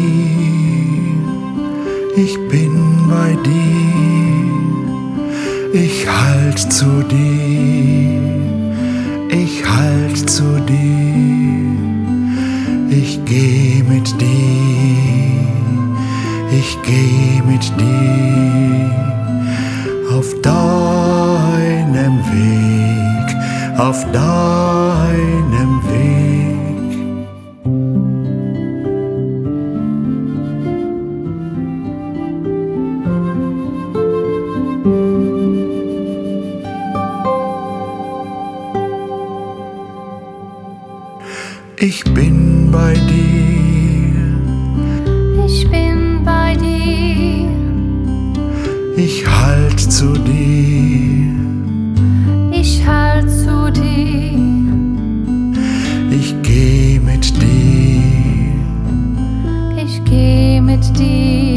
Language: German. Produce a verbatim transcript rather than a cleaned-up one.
ich bin bei dir, ich halt zu dir, ich halt zu dir, ich geh mit dir, ich geh mit dir auf deinem Weg, auf deinem Weg. Ich bin bei dir, ich bin bei dir, ich halt zu dir, ich halt zu dir, ich geh mit dir, ich geh mit dir.